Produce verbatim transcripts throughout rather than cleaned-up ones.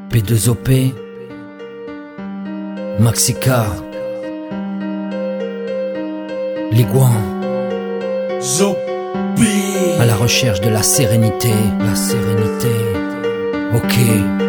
P deux O P, Maxica, Liguan, Zombie. À la recherche de la sérénité, la sérénité, ok.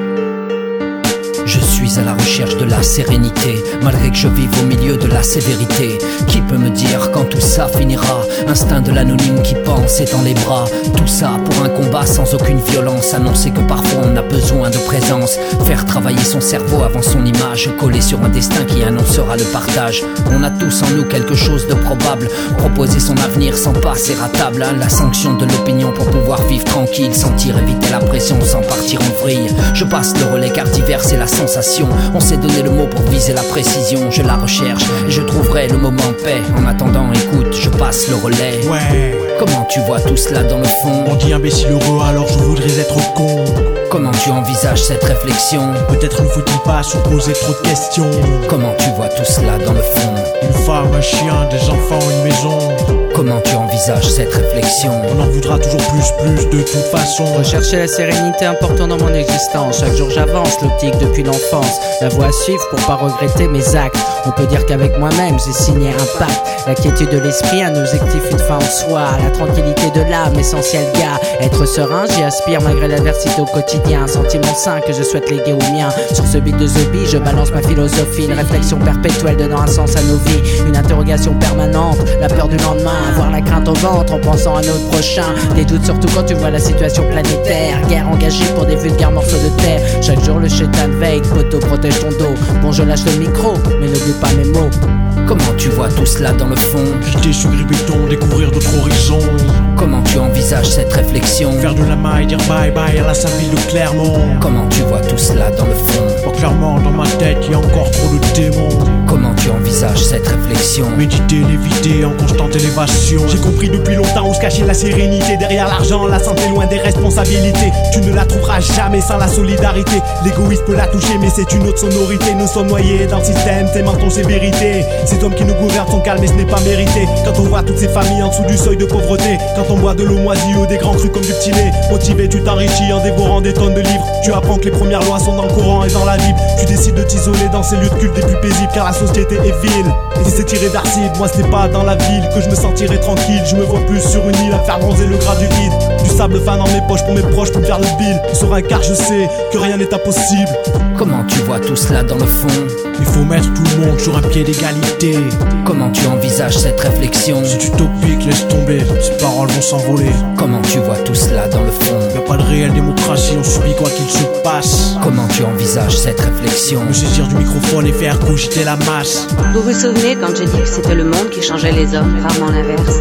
Je suis à la recherche de la sérénité, malgré que je vive au milieu de la sévérité. Qui peut me dire quand tout ça finira? Instinct de l'anonyme qui pense étend les bras. Tout ça pour un combat sans aucune violence. Annoncer que parfois on a besoin de présence. Faire travailler son cerveau avant son image. Coller sur un destin qui annoncera le partage. On a tous en nous quelque chose de probable. Proposer son avenir sans pas, c'est ratable, hein. La sanction de l'opinion pour pouvoir vivre tranquille. Sentir éviter la pression sans partir en vrille. Je passe le relais car divers c'est la sensation. On s'est donné le mot pour viser la précision. Je la recherche et je trouverai le moment paix. En attendant, écoute, je passe le relais. Ouais. Comment tu vois tout cela dans le fond? On dit imbécile heureux alors je voudrais être con. Comment tu envisages cette réflexion? Peut-être ne faut-il pas se poser trop de questions. Comment tu vois tout cela dans le fond? Une femme, un chien, des enfants, une maison. Comment tu envisages cette réflexion? On en voudra toujours plus, plus de toute façon. Rechercher la sérénité important dans mon existence. Chaque jour j'avance, l'optique depuis l'enfance. La voie à suivre pour pas regretter mes actes. On peut dire qu'avec moi-même j'ai signé un pacte. La quiétude de l'esprit, un objectif, une fin en soi. La tranquillité de l'âme, essentiel gars. Être serein, j'y aspire malgré l'adversité au quotidien. Un sentiment sain que je souhaite léguer au mien. Sur ce beat de Zombie, je balance ma philosophie. Une réflexion perpétuelle donnant un sens à nos vies. Une interrogation permanente, la peur du lendemain. Avoir la crainte au ventre en pensant à notre prochain. Des doutes surtout quand tu vois la situation planétaire. Guerre engagée pour des vulgaires morceaux de terre. Chaque jour le chétan veille, poteau protège ton dos. Bon je lâche le micro, mais n'oublie pas mes mots. Comment tu vois tout cela dans le fond? Quitter ce gris béton, découvrir d'autres horizons. Comment tu envisages cette réflexion? Faire de la maille, dire bye bye à la sainte ville de Clermont. Comment tu vois tout cela dans le fond? Oh, clairement dans ma tête y a encore trop de démons. Comment tu envisages cette réflexion? Méditer, léviter en constante élévation. J'ai compris depuis longtemps où se cachait la sérénité. Derrière l'argent, la santé loin des responsabilités. Tu ne la trouveras jamais sans la solidarité. L'égoïsme peut la toucher mais c'est une autre sonorité. Nous sommes noyés dans le système, tes mensonges c'est vérité. Ces hommes qui nous gouvernent sont calmes et ce n'est pas mérité. Quand on voit toutes ces familles en dessous du seuil de pauvreté. Quand on boit de l'eau moisie ou des grands crus comme du petit lait. Motivé tu t'enrichis en dévorant des tonnes de livres. Tu apprends que les premières lois sont dans le Coran et dans la Bible. Tu décides de t'isoler dans ces lieux de culte les plus paisibles car la société est vile. Et c'est tiré d'arcide, moi ce n'est pas dans la ville que je me sentirai tranquille. Je me vois plus sur une île à faire bronzer le gras du vide. Du sable fin dans mes poches pour mes proches pour faire le bill. Sur un car je sais que rien n'est impossible. Comment tu vois tout cela dans le fond? Il faut mettre tout le monde sur un pied d'égalité. Comment tu envisages cette réflexion? C'est utopique, laisse tomber, ces paroles vont s'envoler. Comment tu vois tout cela dans le fond? Y'a pas de réelle démocratie, on subit quoi qu'il se passe. Comment tu envisages cette réflexion? Me saisir du microphone et faire cogiter la masse. Vous vous souvenez quand j'ai dit que c'était le monde qui changeait les hommes, rarement l'inverse?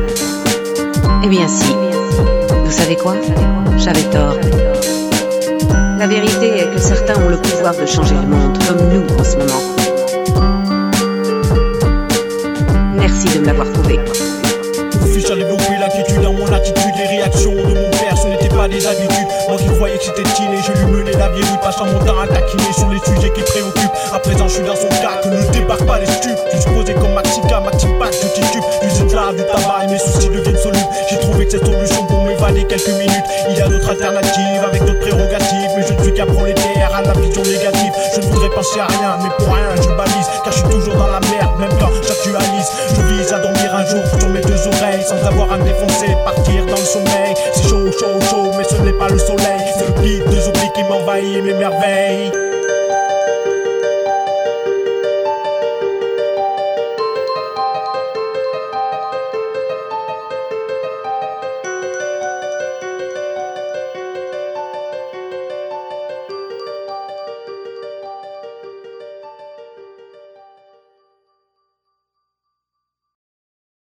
Eh bien si. Vous savez quoi? J'avais tort. La vérité est que certains ont le pouvoir de changer le monde, comme nous en ce moment. Merci de me l'avoir prouvé. Mon fils a développé l'attitude dans mon attitude. Les réactions de mon père, ce n'était pas des habitudes. Moi qui croyais que c'était inné, je lui menais la vieille, passant mon temps à taquiner sur les sujets qui préoccupent. À présent, je suis dans son cas, que ne débarque pas les stupes. Je suis posé comme Maxica, Maxipac, je titube. J'usine là du tabac et mes soucis deviennent solubles. J'ai trouvé que cette solution pour m'évader quelques minutes. Il y a d'autres alternatives avec d'autres prérogatives. Mais je ne suis qu'un prolétaire à la vision négative. Je ne voudrais penser à rien, mais pour rien je balise. Car je suis toujours dans la merde, même quand j'actualise. Je vise à dormir un jour sur mes deux oreilles sans avoir à me défoncer, partir dans le sommeil. C'est chaud, chaud, chaud, mais ce n'est pas le soleil. C'est le beat de Zombie qui m'envahit et m'émerveille.